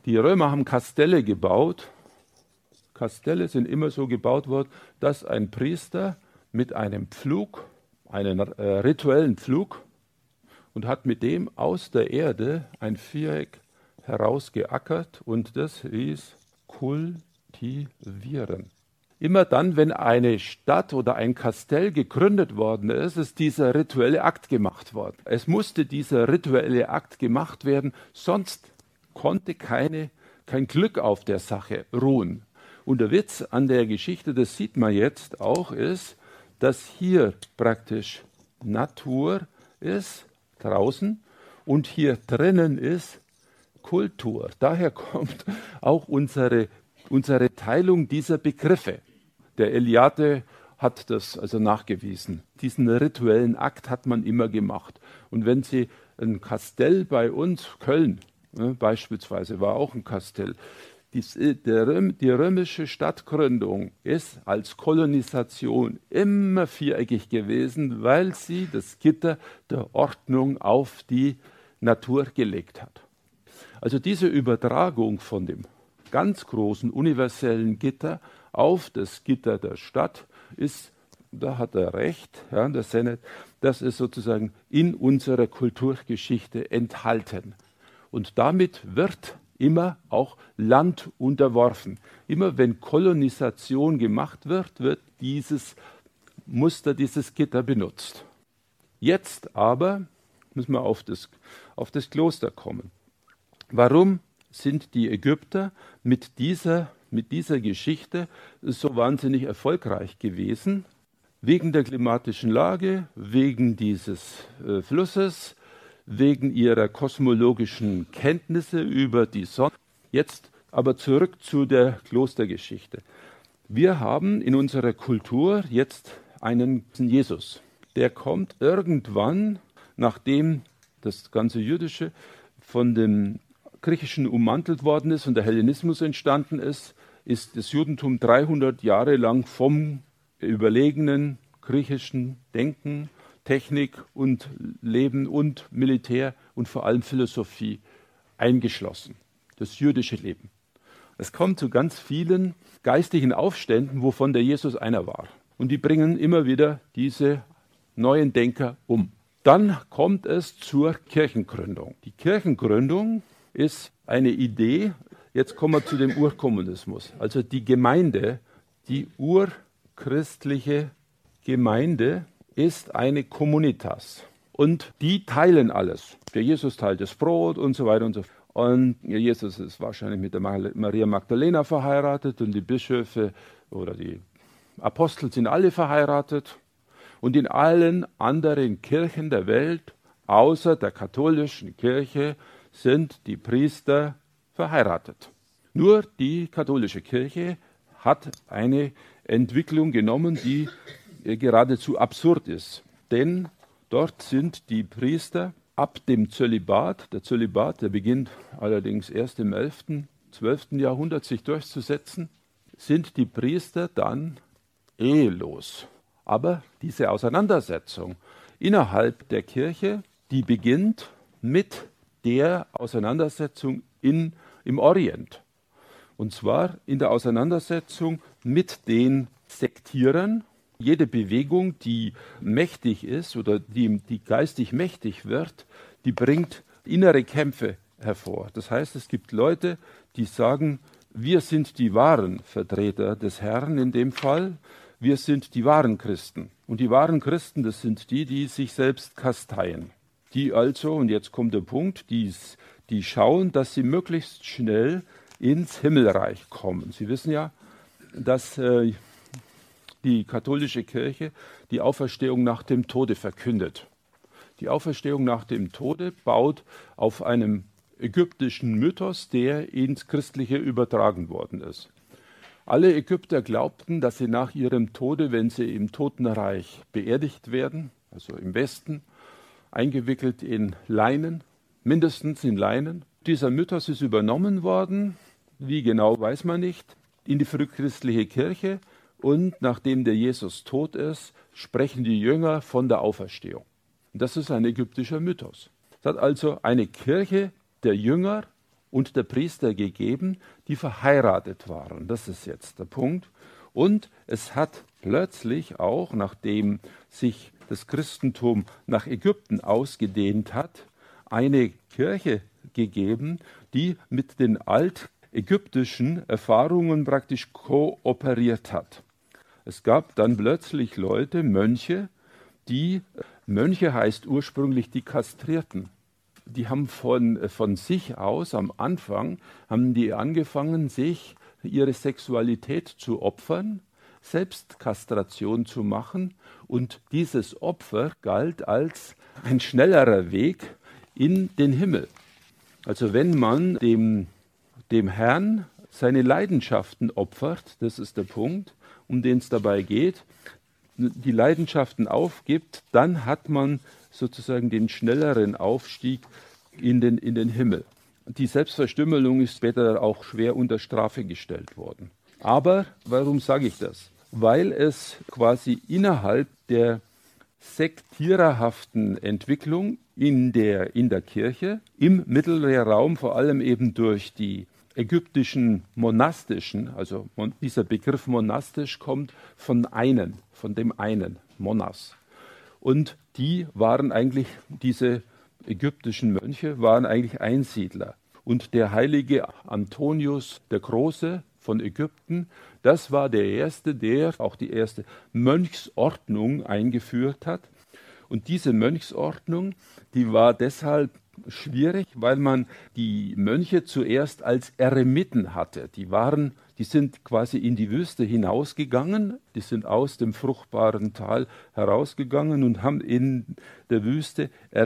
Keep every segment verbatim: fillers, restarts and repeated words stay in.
Die Römer haben Kastelle gebaut. Kastelle sind immer so gebaut worden, dass ein Priester mit einem Pflug, einen äh, rituellen Pflug, und hat mit dem aus der Erde ein Viereck herausgeackert und das hieß kultivieren. Immer dann, wenn eine Stadt oder ein Kastell gegründet worden ist, ist dieser rituelle Akt gemacht worden. Es musste dieser rituelle Akt gemacht werden, sonst konnte keine, kein Glück auf der Sache ruhen. Und der Witz an der Geschichte, das sieht man jetzt auch, ist, dass hier praktisch Natur ist, draußen, und hier drinnen ist Kultur. Daher kommt auch unsere, unsere Teilung dieser Begriffe. Der Eliade hat das also nachgewiesen. Diesen rituellen Akt hat man immer gemacht. Und wenn Sie ein Kastell bei uns, Köln ne, beispielsweise, war auch ein Kastell, die, der, die römische Stadtgründung ist als Kolonisation immer viereckig gewesen, weil sie das Gitter der Ordnung auf die Natur gelegt hat. Also diese Übertragung von dem ganz großen universellen Gitter auf das Gitter der Stadt ist, da hat er recht, ja, der Sennett, das ist sozusagen in unserer Kulturgeschichte enthalten. Und damit wird immer auch Land unterworfen. Immer wenn Kolonisation gemacht wird, wird dieses Muster, dieses Gitter benutzt. Jetzt aber müssen wir auf das, auf das Kloster kommen. Warum sind die Ägypter mit dieser, mit dieser Geschichte so wahnsinnig erfolgreich gewesen? Wegen der klimatischen Lage, wegen dieses äh, Flusses, wegen ihrer kosmologischen Kenntnisse über die Sonne. Jetzt aber zurück zu der Klostergeschichte. Wir haben in unserer Kultur jetzt einen Jesus. Der kommt irgendwann, nachdem das ganze Jüdische von dem Griechischen ummantelt worden ist und der Hellenismus entstanden ist, ist das Judentum dreihundert Jahre lang vom überlegenen griechischen Denken, Technik und Leben und Militär und vor allem Philosophie eingeschlossen. Das jüdische Leben. Es kommt zu ganz vielen geistigen Aufständen, wovon der Jesus einer war. Und die bringen immer wieder diese neuen Denker um. Dann kommt es zur Kirchengründung. Die Kirchengründung ist eine Idee, jetzt kommen wir zu dem Urkommunismus. Also die Gemeinde, die urchristliche Gemeinde ist eine Communitas. Und die teilen alles. Der Jesus teilt das Brot und so weiter und so fort. Und Jesus ist wahrscheinlich mit der Maria Magdalena verheiratet und die Bischöfe oder die Apostel sind alle verheiratet. Und in allen anderen Kirchen der Welt, außer der katholischen Kirche, sind die Priester verheiratet. Nur die katholische Kirche hat eine Entwicklung genommen, die geradezu absurd ist. Denn dort sind die Priester ab dem Zölibat, der Zölibat, der beginnt allerdings erst im elften, zwölften Jahrhundert sich durchzusetzen, sind die Priester dann ehelos. Aber diese Auseinandersetzung innerhalb der Kirche, die beginnt mit der Auseinandersetzung in, im Orient. Und zwar in der Auseinandersetzung mit den Sektierern. Jede Bewegung, die mächtig ist oder die, die geistig mächtig wird, die bringt innere Kämpfe hervor. Das heißt, es gibt Leute, die sagen, wir sind die wahren Vertreter des Herrn in dem Fall, wir sind die wahren Christen. Und die wahren Christen, das sind die, die sich selbst kasteien. Die also, und jetzt kommt der Punkt, die, die schauen, dass sie möglichst schnell ins Himmelreich kommen. Sie wissen ja, dass äh, die katholische Kirche die Auferstehung nach dem Tode verkündet. Die Auferstehung nach dem Tode baut auf einem ägyptischen Mythos, der ins Christliche übertragen worden ist. Alle Ägypter glaubten, dass sie nach ihrem Tode, wenn sie im Totenreich beerdigt werden, also im Westen, eingewickelt in Leinen, mindestens in Leinen. Dieser Mythos ist übernommen worden, wie genau weiß man nicht, in die frühchristliche Kirche. Und nachdem der Jesus tot ist, sprechen die Jünger von der Auferstehung. Und das ist ein ägyptischer Mythos. Es hat also eine Kirche der Jünger und der Priester gegeben, die verheiratet waren. Das ist jetzt der Punkt. Und es hat plötzlich auch, nachdem sich das Christentum nach Ägypten ausgedehnt hat, eine Kirche gegeben, die mit den altägyptischen Erfahrungen praktisch kooperiert hat. Es gab dann plötzlich Leute, Mönche, die, Mönche heißt ursprünglich die Kastrierten. Die haben von, von sich aus am Anfang, haben die angefangen, sich ihre Sexualität zu opfern, Selbstkastration zu machen, und dieses Opfer galt als ein schnellerer Weg in den Himmel. Also wenn man dem, dem Herrn seine Leidenschaften opfert, das ist der Punkt, um den es dabei geht, die Leidenschaften aufgibt, dann hat man sozusagen den schnelleren Aufstieg in den, in den Himmel. Die Selbstverstümmelung ist später auch schwer unter Strafe gestellt worden. Aber warum sage ich das? Weil es quasi innerhalb der sektiererhaften Entwicklung in der, in der Kirche, im Mittelmeerraum, vor allem eben durch die ägyptischen monastischen, also dieser Begriff monastisch kommt von einen, von dem einen, Monas. Und die waren eigentlich, diese ägyptischen Mönche waren eigentlich Einsiedler. Und der heilige Antonius der Große von Ägypten, das war der erste, der auch die erste Mönchsordnung eingeführt hat. Und diese Mönchsordnung, die war deshalb schwierig, weil man die Mönche zuerst als Eremiten hatte. Die waren, die sind quasi in die Wüste hinausgegangen, die sind aus dem fruchtbaren Tal herausgegangen und haben in der Wüste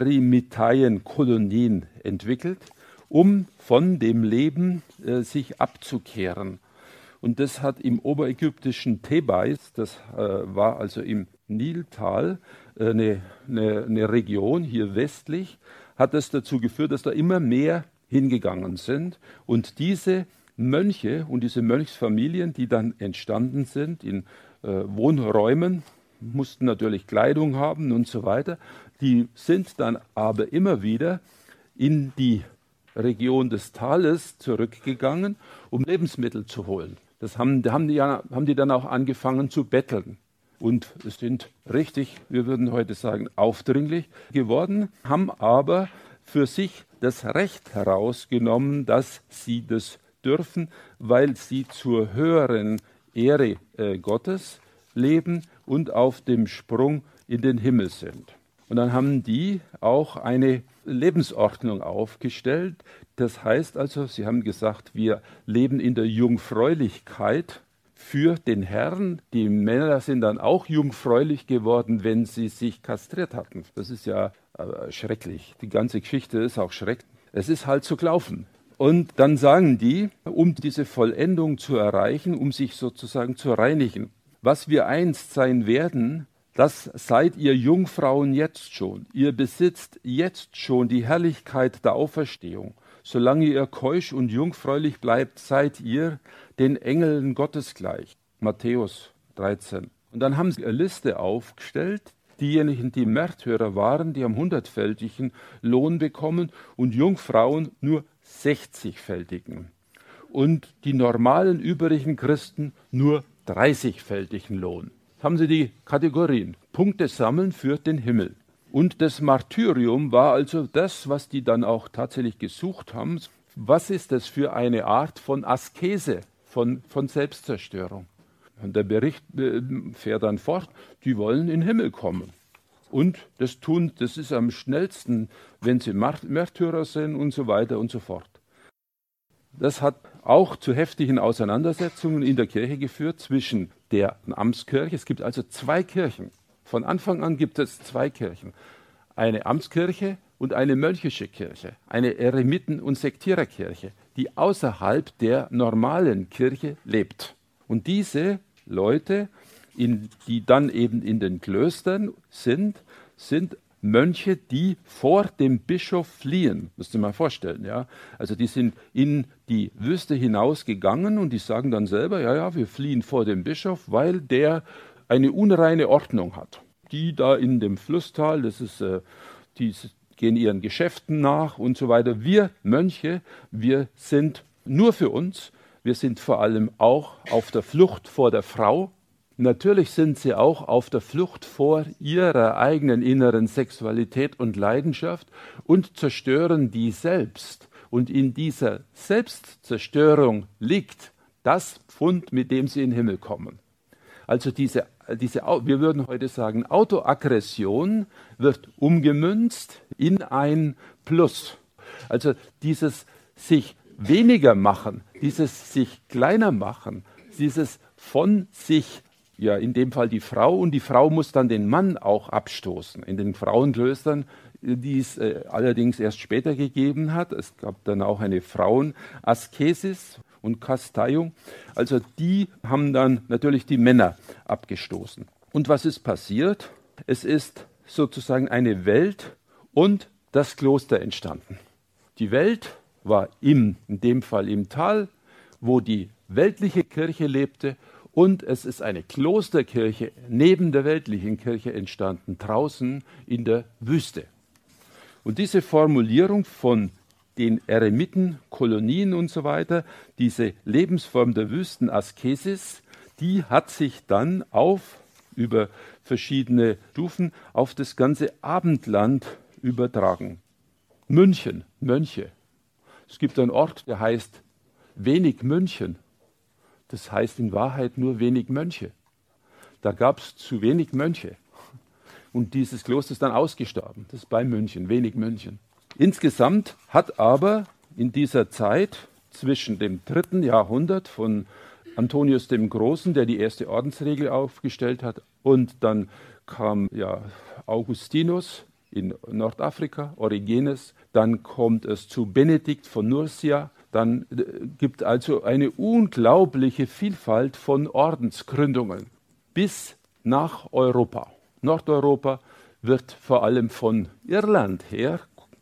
Eremiteien-Kolonien entwickelt, um von dem Leben äh, sich abzukehren. Und das hat im oberägyptischen Thebais, das äh, war also im Niltal, äh, eine, eine, eine Region hier westlich, hat es dazu geführt, dass da immer mehr hingegangen sind. Und diese Mönche und diese Mönchsfamilien, die dann entstanden sind in äh, Wohnräumen, mussten natürlich Kleidung haben und so weiter, die sind dann aber immer wieder in die Region des Tales zurückgegangen, um Lebensmittel zu holen. Das haben, haben, die, ja, haben die dann auch angefangen zu betteln. Und es sind richtig, wir würden heute sagen, aufdringlich geworden, haben aber für sich das Recht herausgenommen, dass sie das dürfen, weil sie zur höheren Ehre äh, Gottes leben und auf dem Sprung in den Himmel sind. Und dann haben die auch eine Lebensordnung aufgestellt. Das heißt also, sie haben gesagt, wir leben in der Jungfräulichkeit für den Herrn. Die Männer sind dann auch jungfräulich geworden, wenn sie sich kastriert hatten. Das ist ja äh, schrecklich. Die ganze Geschichte ist auch schrecklich. Es ist halt zu glauben. Und dann sagen die, um diese Vollendung zu erreichen, um sich sozusagen zu reinigen, was wir einst sein werden, das seid ihr Jungfrauen jetzt schon. Ihr besitzt jetzt schon die Herrlichkeit der Auferstehung. Solange ihr keusch und jungfräulich bleibt, seid ihr den Engeln Gottes gleich. Matthäus dreizehn. Und dann haben sie eine Liste aufgestellt. Diejenigen, die Märtyrer waren, die haben hundertfältigen Lohn bekommen und Jungfrauen nur sechzigfältigen. Und die normalen übrigen Christen nur dreißigfältigen Lohn. Haben sie die Kategorien. Punkte sammeln für den Himmel. Und das Martyrium war also das, was die dann auch tatsächlich gesucht haben. Was ist das für eine Art von Askese, von, von Selbstzerstörung? Und der Bericht äh, fährt dann fort, die wollen in den Himmel kommen. Und das tun, das ist am schnellsten, wenn sie Märtyrer sind und so weiter und so fort. Das hat auch zu heftigen Auseinandersetzungen in der Kirche geführt zwischen der Amtskirche. Es gibt also zwei Kirchen. Von Anfang an gibt es zwei Kirchen. Eine Amtskirche und eine mölchische Kirche. Eine Eremiten- und Sektiererkirche, die außerhalb der normalen Kirche lebt. Und diese Leute, in, die dann eben in den Klöstern sind, sind Mönche, die vor dem Bischof fliehen. Musst du dir mal vorstellen, ja. Also die sind in die Wüste hinausgegangen und die sagen dann selber, ja, ja, wir fliehen vor dem Bischof, weil der eine unreine Ordnung hat. Die da in dem Flusstal, das ist äh, die, gehen ihren Geschäften nach und so weiter. Wir Mönche, wir sind nur für uns. Wir sind vor allem auch auf der Flucht vor der Frau. Natürlich sind sie auch auf der Flucht vor ihrer eigenen inneren Sexualität und Leidenschaft und zerstören die selbst. Und in dieser Selbstzerstörung liegt das Pfund, mit dem sie in den Himmel kommen. Also diese, diese, wir würden heute sagen, Autoaggression wird umgemünzt in ein Plus. Also dieses sich weniger machen, dieses sich kleiner machen, dieses von sich, ja in dem Fall die Frau, und die Frau muss dann den Mann auch abstoßen. In den Frauenklöstern, die es äh, allerdings erst später gegeben hat, es gab dann auch eine Frauenaskesis und Kasteiung, also die haben dann natürlich die Männer abgestoßen. Und was ist passiert? Es ist sozusagen eine Welt und das Kloster entstanden. Die Welt war im, in dem Fall im Tal, wo die weltliche Kirche lebte, und es ist eine Klosterkirche neben der weltlichen Kirche entstanden, draußen in der Wüste. Und diese Formulierung von den Eremiten, Kolonien und so weiter, diese Lebensform der Wüstenaskesis, die hat sich dann auf, über verschiedene Stufen, auf das ganze Abendland übertragen. München, Mönche. Es gibt einen Ort, der heißt wenig München. Das heißt in Wahrheit nur wenig Mönche. Da gab es zu wenig Mönche. Und dieses Kloster ist dann ausgestorben. Das ist bei München, wenig München. Insgesamt hat aber in dieser Zeit zwischen dem dritten Jahrhundert von Antonius dem Großen, der die erste Ordensregel aufgestellt hat, und dann kam ja Augustinus in Nordafrika, Origenes, dann kommt es zu Benedikt von Nursia, dann äh, gibt also eine unglaubliche Vielfalt von Ordensgründungen bis nach Europa. Nordeuropa wird vor allem von Irland her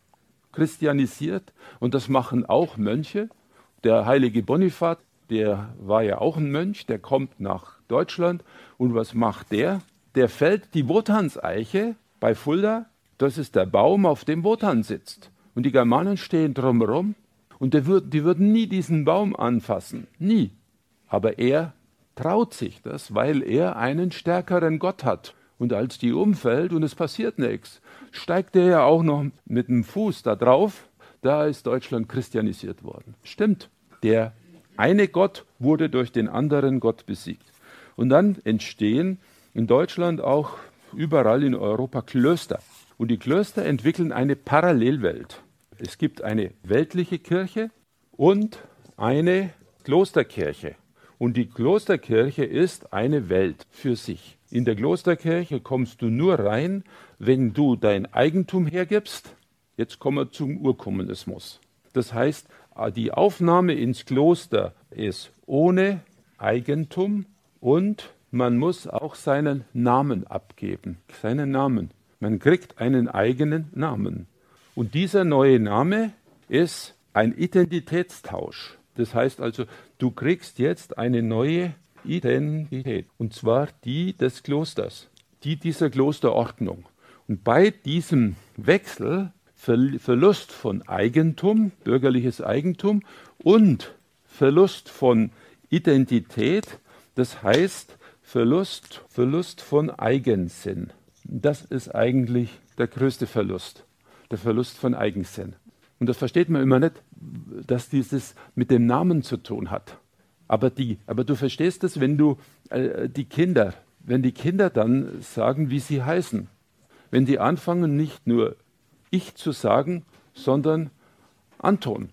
christianisiert, und das machen auch Mönche. Der heilige Bonifat, der war ja auch ein Mönch, der kommt nach Deutschland, und was macht der? Der fällt die Wotanseiche bei Fulda, das ist der Baum, auf dem Wotan sitzt. Und die Germanen stehen drumherum, und die würden, die würden nie diesen Baum anfassen, nie. Aber er traut sich das, weil er einen stärkeren Gott hat. Und als die umfällt und es passiert nichts, steigt er ja auch noch mit dem Fuß da drauf, da ist Deutschland christianisiert worden. Stimmt, der eine Gott wurde durch den anderen Gott besiegt. Und dann entstehen in Deutschland auch überall in Europa Klöster. Und die Klöster entwickeln eine Parallelwelt. Es gibt eine weltliche Kirche und eine Klosterkirche. Und die Klosterkirche ist eine Welt für sich. In der Klosterkirche kommst du nur rein, wenn du dein Eigentum hergibst. Jetzt kommen wir zum Urkommunismus. Das heißt, die Aufnahme ins Kloster ist ohne Eigentum, und man muss auch seinen Namen abgeben. Seinen Namen. Man kriegt einen eigenen Namen. Und dieser neue Name ist ein Identitätstausch. Das heißt also, du kriegst jetzt eine neue Identität, und zwar die des Klosters, die dieser Klosterordnung. Und bei diesem Wechsel, Ver- Verlust von Eigentum, bürgerliches Eigentum, und Verlust von Identität, das heißt Verlust, Verlust von Eigensinn. Das ist eigentlich der größte Verlust, der Verlust von Eigensinn. Und das versteht man immer nicht, dass dieses mit dem Namen zu tun hat. Aber, die, aber du verstehst es, wenn du äh, die Kinder, wenn die Kinder dann sagen, wie sie heißen. Wenn die anfangen, nicht nur ich zu sagen, sondern Anton,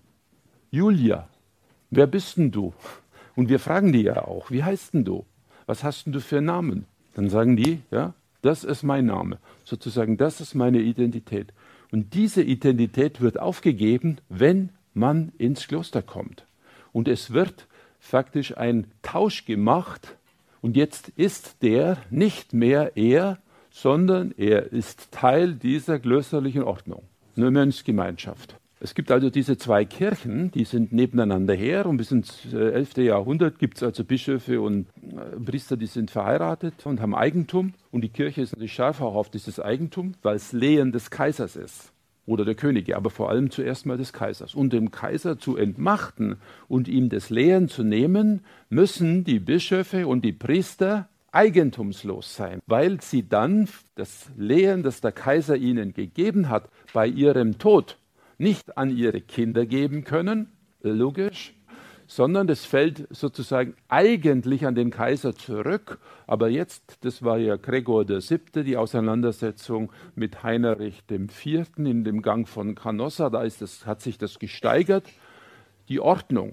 Julia, wer bist denn du? Und wir fragen die ja auch, wie heißt denn du? Was hast denn du für einen Namen? Dann sagen die, ja, das ist mein Name. Sozusagen, das ist meine Identität. Und diese Identität wird aufgegeben, wenn man ins Kloster kommt. Und es wird faktisch ein Tausch gemacht, und jetzt ist der nicht mehr er, sondern er ist Teil dieser klösterlichen Ordnung, eine Mönchsgemeinschaft. Es gibt also diese zwei Kirchen, die sind nebeneinander her, und bis ins elften Jahrhundert gibt es also Bischöfe und Priester, die sind verheiratet und haben Eigentum, und die Kirche ist natürlich scharf auch auf dieses Eigentum, weil es Lehen des Kaisers ist. oder der Könige, aber vor allem zuerst mal des Kaisers. Um den Kaiser zu entmachten und ihm das Lehen zu nehmen, müssen die Bischöfe und die Priester eigentumslos sein, weil sie dann das Lehen, das der Kaiser ihnen gegeben hat, bei ihrem Tod nicht an ihre Kinder geben können, logisch, sondern das fällt sozusagen eigentlich an den Kaiser zurück. Aber jetzt, das war ja Gregor der Siebte, die Auseinandersetzung mit Heinrich dem Vierten in dem Gang von Canossa, da ist das, hat sich das gesteigert. Die Ordnung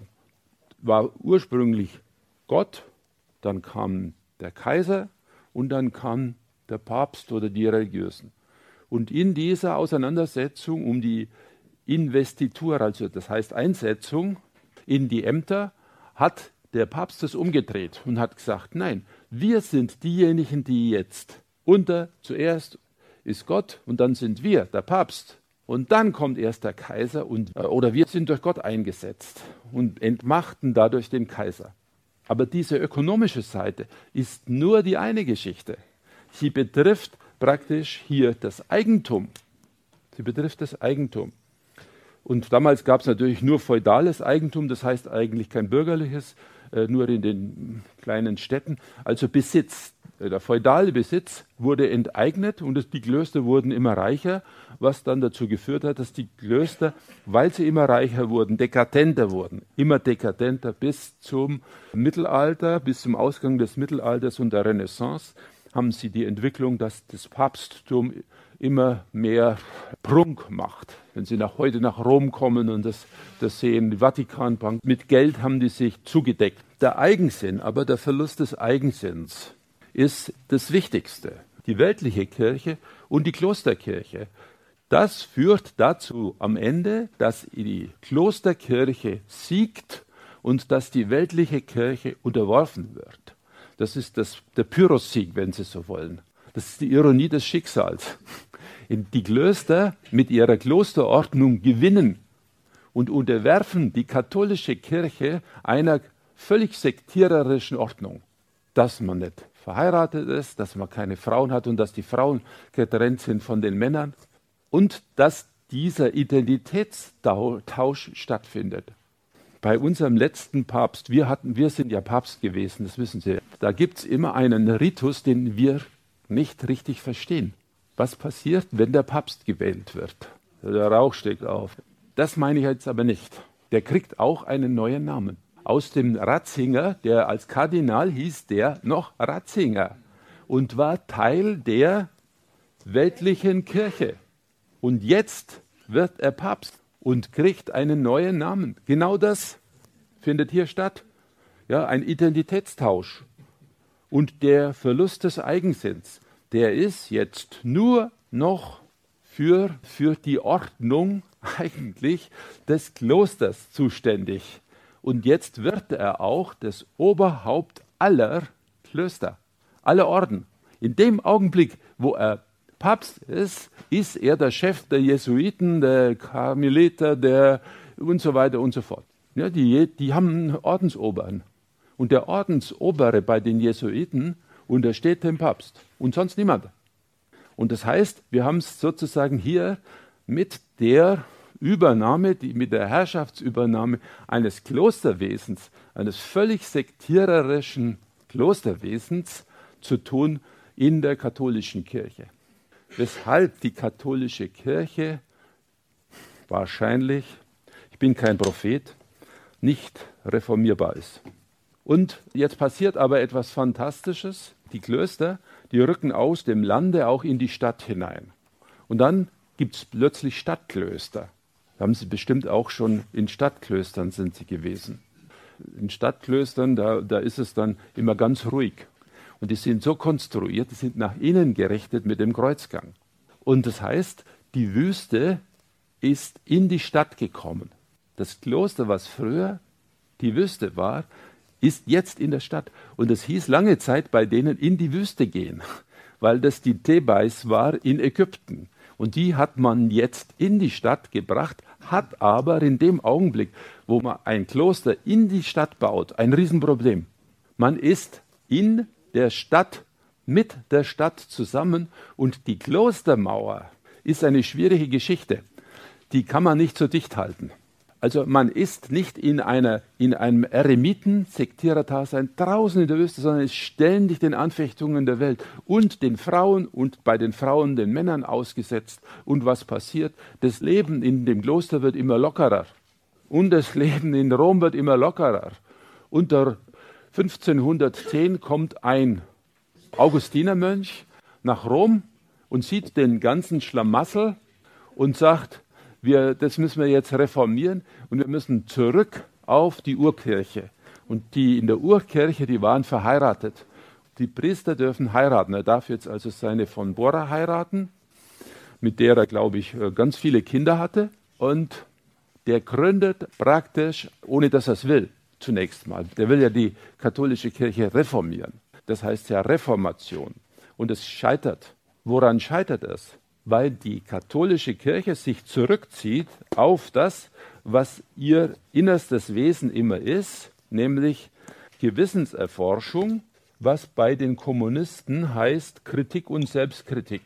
war ursprünglich Gott, dann kam der Kaiser und dann kam der Papst oder die Religiösen. Und in dieser Auseinandersetzung um die Investitur, also das heißt Einsetzung in die Ämter, hat der Papst es umgedreht und hat gesagt, nein, wir sind diejenigen, die jetzt unter, zuerst ist Gott und dann sind wir, der Papst. Und dann kommt erst der Kaiser und, oder wir sind durch Gott eingesetzt und entmachten dadurch den Kaiser. Aber diese ökonomische Seite ist nur die eine Geschichte. Sie betrifft praktisch hier das Eigentum. Sie betrifft das Eigentum. Und damals gab es natürlich nur feudales Eigentum, das heißt eigentlich kein bürgerliches, äh, nur in den kleinen Städten. Also Besitz, äh, der feudale Besitz wurde enteignet und es, die Klöster wurden immer reicher, was dann dazu geführt hat, dass die Klöster, weil sie immer reicher wurden, dekadenter wurden. Immer dekadenter bis zum Mittelalter, bis zum Ausgang des Mittelalters und der Renaissance haben sie die Entwicklung, dass das Papsttum immer mehr Prunk macht. Wenn Sie nach heute nach Rom kommen und das, das sehen, die Vatikanbank, mit Geld haben die sich zugedeckt. Der Eigensinn, aber der Verlust des Eigensinns ist das Wichtigste. Die weltliche Kirche und die Klosterkirche. Das führt dazu am Ende, dass die Klosterkirche siegt und dass die weltliche Kirche unterworfen wird. Das ist das, der Pyrrhussieg, wenn Sie so wollen. Das ist die Ironie des Schicksals. Die Klöster mit ihrer Klosterordnung gewinnen und unterwerfen die katholische Kirche einer völlig sektiererischen Ordnung. Dass man nicht verheiratet ist, dass man keine Frauen hat und dass die Frauen getrennt sind von den Männern und dass dieser Identitätstausch stattfindet. Bei unserem letzten Papst, wir, hatten, wir sind ja Papst gewesen, das wissen Sie, da gibt es immer einen Ritus, den wir nicht richtig verstehen. Was passiert, wenn der Papst gewählt wird? Der Rauch steigt auf. Das meine ich jetzt aber nicht. Der kriegt auch einen neuen Namen. Aus dem Ratzinger, der als Kardinal hieß, der noch Ratzinger und war Teil der weltlichen Kirche. Und jetzt wird er Papst und kriegt einen neuen Namen. Genau das findet hier statt. Ja, ein Identitätstausch. Und der Verlust des Eigensinns, der ist jetzt nur noch für, für die Ordnung eigentlich des Klosters zuständig. Und jetzt wird er auch das Oberhaupt aller Klöster, aller Orden. In dem Augenblick, wo er Papst ist, ist er der Chef der Jesuiten, der Karmeliter, der und so weiter und so fort. Ja, die, die haben einen Ordensoberen. Und der Ordensobere bei den Jesuiten untersteht dem Papst und sonst niemand. Und das heißt, wir haben es sozusagen hier mit der Übernahme, die, mit der Herrschaftsübernahme eines Klosterwesens, eines völlig sektiererischen Klosterwesens zu tun in der katholischen Kirche. Weshalb die katholische Kirche wahrscheinlich, ich bin kein Prophet, nicht reformierbar ist. Und jetzt passiert aber etwas Fantastisches. Die Klöster, die rücken aus dem Lande auch in die Stadt hinein. Und dann gibt es plötzlich Stadtklöster. Da haben Sie bestimmt auch schon in Stadtklöstern sind Sie gewesen. In Stadtklöstern, da, da ist es dann immer ganz ruhig. Und die sind so konstruiert, die sind nach innen gerichtet mit dem Kreuzgang. Und das heißt, die Wüste ist in die Stadt gekommen. Das Kloster, was früher die Wüste war, ist jetzt in der Stadt. Und es hieß lange Zeit bei denen in die Wüste gehen, weil das die Thebais war in Ägypten. Und die hat man jetzt in die Stadt gebracht, hat aber in dem Augenblick, wo man ein Kloster in die Stadt baut, ein Riesenproblem. Man ist in der Stadt, mit der Stadt zusammen und die Klostermauer ist eine schwierige Geschichte. die kann man nicht so dicht halten. Also man ist nicht in, einer, in einem Eremiten-Sektierer-Dasein draußen in der Wüste, sondern ist ständig den Anfechtungen der Welt und den Frauen und bei den Frauen den Männern ausgesetzt. Und was passiert? Das Leben in dem Kloster wird immer lockerer und das Leben in Rom wird immer lockerer. Unter fünfzehnhundertzehn kommt ein Augustinermönch nach Rom und sieht den ganzen Schlamassel und sagt, Wir, das müssen wir jetzt reformieren und wir müssen zurück auf die Urkirche. Und die in der Urkirche, die waren verheiratet. Die Priester dürfen heiraten. Er darf jetzt also seine von Bora heiraten, mit der er, glaube ich, ganz viele Kinder hatte. Und der gründet praktisch, ohne dass er es will, zunächst mal. Der will ja die katholische Kirche reformieren. Das heißt ja Reformation. Und es scheitert. Woran scheitert es? Weil die katholische Kirche sich zurückzieht auf das, was ihr innerstes Wesen immer ist, nämlich Gewissenserforschung, was bei den Kommunisten heißt Kritik und Selbstkritik.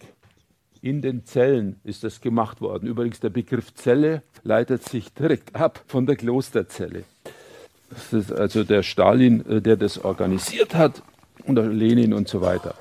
In den Zellen ist das gemacht worden. Übrigens, der Begriff Zelle leitet sich direkt ab von der Klosterzelle. Das ist also der Stalin, der das organisiert hat, und der Lenin und so weiter.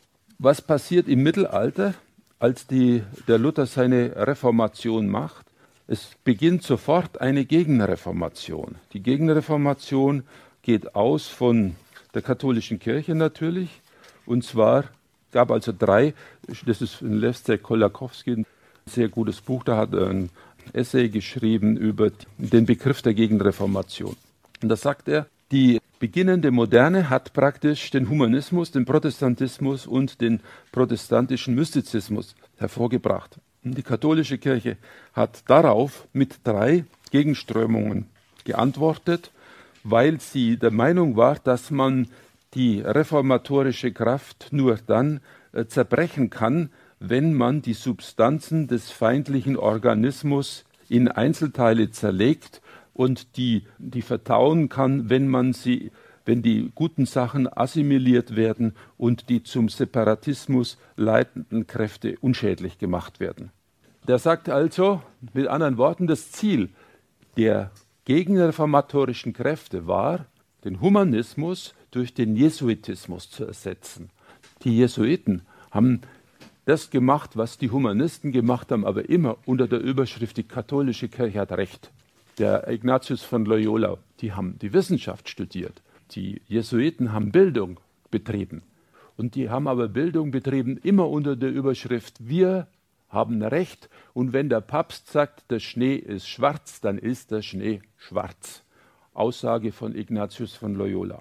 Was passiert im Mittelalter? Als die, der Luther seine Reformation macht, es beginnt sofort eine Gegenreformation. Die Gegenreformation geht aus von der katholischen Kirche natürlich, und zwar gab also drei, das ist in Leszek Kolakowski, ein sehr gutes Buch, da hat er ein Essay geschrieben über den Begriff der Gegenreformation. Und da sagt er, die beginnende Moderne hat praktisch den Humanismus, den Protestantismus und den protestantischen Mystizismus hervorgebracht. Und die katholische Kirche hat darauf mit drei Gegenströmungen geantwortet, weil sie der Meinung war, dass man die reformatorische Kraft nur dann äh, zerbrechen kann, wenn man die Substanzen des feindlichen Organismus in Einzelteile zerlegt und die, die verdauen kann, wenn man sie, wenn die guten Sachen assimiliert werden und die zum Separatismus leitenden Kräfte unschädlich gemacht werden. Der sagt also, mit anderen Worten, das Ziel der gegenreformatorischen Kräfte war, den Humanismus durch den Jesuitismus zu ersetzen. Die Jesuiten haben das gemacht, was die Humanisten gemacht haben, aber immer unter der Überschrift, die katholische Kirche hat Recht. Der Ignatius von Loyola, die haben die Wissenschaft studiert. Die Jesuiten haben Bildung betrieben. Und die haben aber Bildung betrieben immer unter der Überschrift, wir haben Recht. Und wenn der Papst sagt, der Schnee ist schwarz, dann ist der Schnee schwarz. Aussage von Ignatius von Loyola.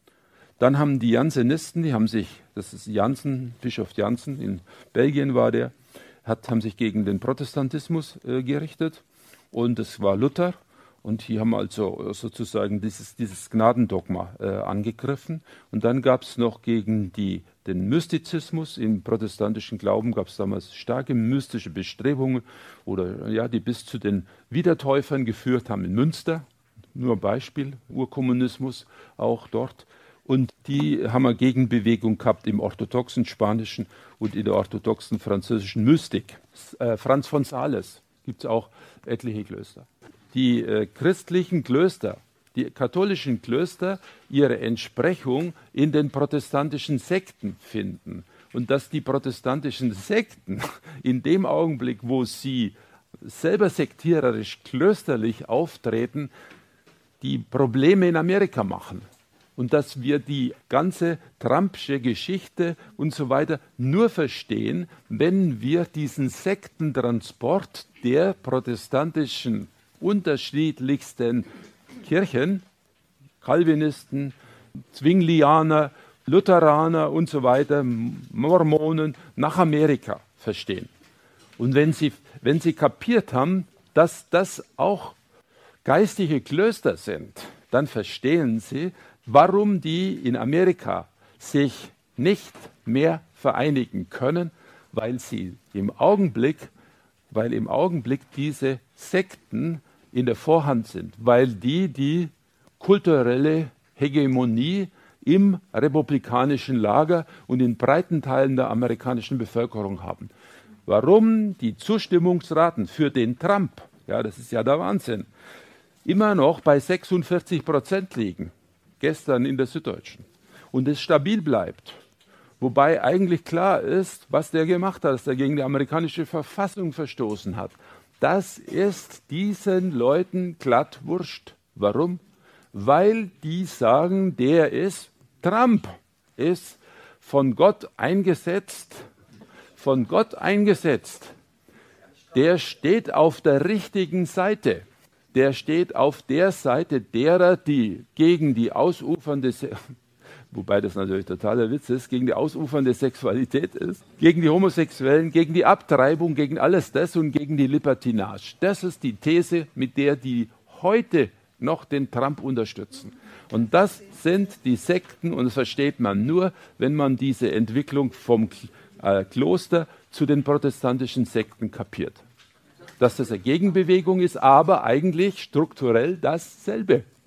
Dann haben die Jansenisten, die haben sich, das ist Jansen, Bischof Jansen, in Belgien war der, hat, haben sich gegen den Protestantismus äh, gerichtet. Und es war Luther, und die haben also sozusagen dieses, dieses Gnadendogma äh, angegriffen. Und dann gab es noch gegen die, den Mystizismus. Im protestantischen Glauben gab es damals starke mystische Bestrebungen, oder ja, die bis zu den Wiedertäufern geführt haben in Münster. Nur ein Beispiel, Urkommunismus auch dort. Und die haben eine Gegenbewegung gehabt im orthodoxen Spanischen und in der orthodoxen französischen Mystik. Äh, Franz von Sales gibt es auch etliche Klöster. Die äh, christlichen Klöster, die katholischen Klöster, ihre Entsprechung in den protestantischen Sekten finden. Und dass die protestantischen Sekten in dem Augenblick, wo sie selber sektiererisch, klösterlich auftreten, die Probleme in Amerika machen. Und dass wir die ganze Trumpsche Geschichte und so weiter nur verstehen, wenn wir diesen Sektentransport der protestantischen unterschiedlichsten Kirchen, Calvinisten, Zwinglianer, Lutheraner und so weiter, Mormonen, nach Amerika verstehen. Und wenn sie, wenn sie kapiert haben, dass das auch geistige Klöster sind, dann verstehen sie, warum die in Amerika sich nicht mehr vereinigen können, weil sie im Augenblick, weil im Augenblick diese Sekten in der Vorhand sind, weil die die kulturelle Hegemonie im republikanischen Lager und in breiten Teilen der amerikanischen Bevölkerung haben. warum die Zustimmungsraten für den Trump, ja, das ist ja der Wahnsinn, immer noch bei sechsundvierzig Prozent liegen, gestern in der Süddeutschen, und es stabil bleibt. Wobei eigentlich klar ist, was der gemacht hat, dass er gegen die amerikanische Verfassung verstoßen hat. Das ist diesen Leuten glatt wurscht. Warum? Weil die sagen, der ist, Trump ist von Gott eingesetzt, von Gott eingesetzt. Der steht auf der richtigen Seite. Der steht auf der Seite derer, die gegen die ausufernde, wobei das natürlich totaler Witz ist, gegen die ausufernde Sexualität ist, gegen die Homosexuellen, gegen die Abtreibung, gegen alles das und gegen die Libertinage. Das ist die These, mit der die heute noch den Trump unterstützen. Und das sind die Sekten, und das versteht man nur, wenn man diese Entwicklung vom äh, Kloster zu den protestantischen Sekten kapiert. Dass das eine Gegenbewegung ist, aber eigentlich strukturell dasselbe.